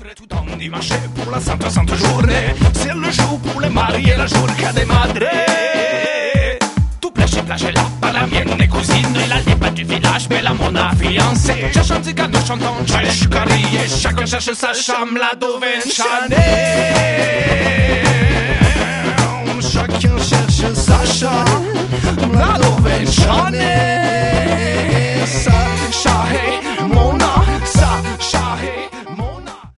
voudrais tout endimancher pour la Santa Santa journée. C'est le jour pour les mariés, la journée des madres. Tout plage là, pas la mienne cousine. Il a les pas du village, mais la mon fiancée. Je chante des canaux chantants, je carrière. Chacun cherche sa chambre, la dovenchane. Chacun cherche sa chambre.